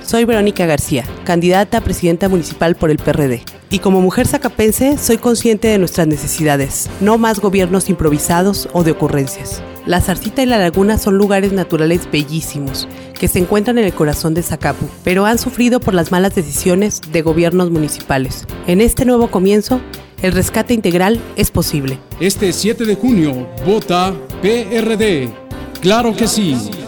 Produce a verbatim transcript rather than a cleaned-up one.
Soy Verónica García, candidata a presidenta municipal por el P R D. Y como mujer zacapense, soy consciente de nuestras necesidades, no más gobiernos improvisados o de ocurrencias. La Zarcita y la Laguna son lugares naturales bellísimos, que se encuentran en el corazón de Zacapu, pero han sufrido por las malas decisiones de gobiernos municipales. En este nuevo comienzo, el rescate integral es posible. Este siete de junio, vota P R D. ¡Claro que sí!